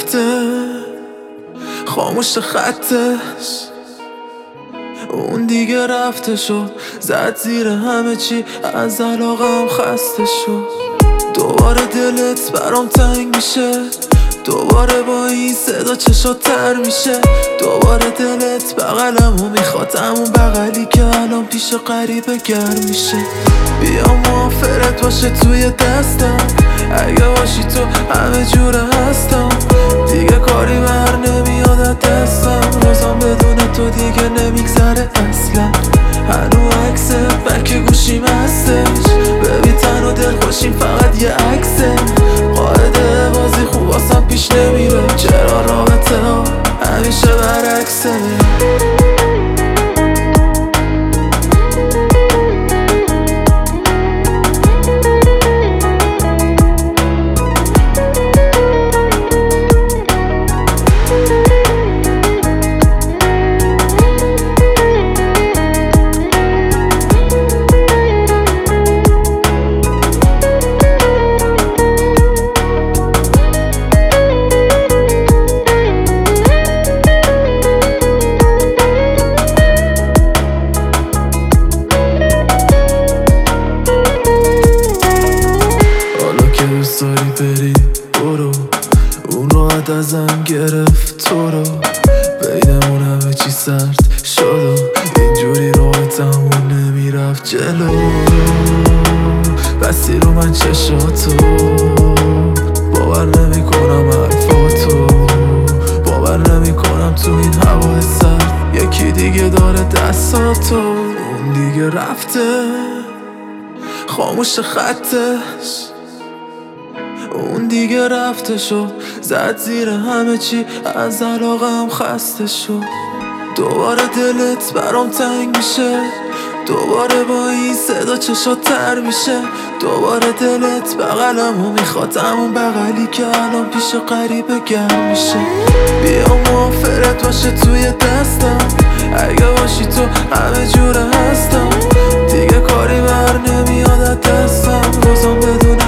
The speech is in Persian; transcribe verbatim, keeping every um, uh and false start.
رفته خاموش خطش، اون دیگه رفته شد، زد زیر همه چی، از علاقم خسته شد. دوباره دلت برام تنگ میشه، دوباره با این صدا چشات تر میشه، دوباره دلت بغلمو میخواد، همون بغلی که الان پیش غریبه گرم میشه. بیا موافرت باشه توی دستم، اگه باشی تو همه جوره هستم، دیگه کاری بر نمیاد از دستم، روزم بدون تو دیگه نمیگذره اصلا. هنو عکسه بک گوشیم هستش، ببین تن و دل خوشیم فقط یه عکسه، قاعده بازی خوب واسم پیش نمیره، چرا رابطه ها همیشه برعکسه. داری بری برو، اون راحت ازم گرفت تو رو، بینمون همه چی سرد شد و اینجوری راحتمون نمیرفت جلو. بسی رو من چشاتو، باور نمی کنم حرفاتو، باور نمی کنم تو این هوا سرد یکی دیگه داره دستاتو. اون دیگه رفته خاموش خطش، اون دیگه رفته شد، زد زیر همه چی، از علاقم خسته شد. دوباره دلت برام تنگ میشه، دوباره با این صدا چشات تر میشه، دوباره دلت بغلمو میخواد، همون بغلی که الان پیش غریبه گرم میشه. بیا موافرت باشه توی دستم، اگه باشی تو همه جوره هستم، دیگه کاری بر نمیاد از دستم، روزم بدون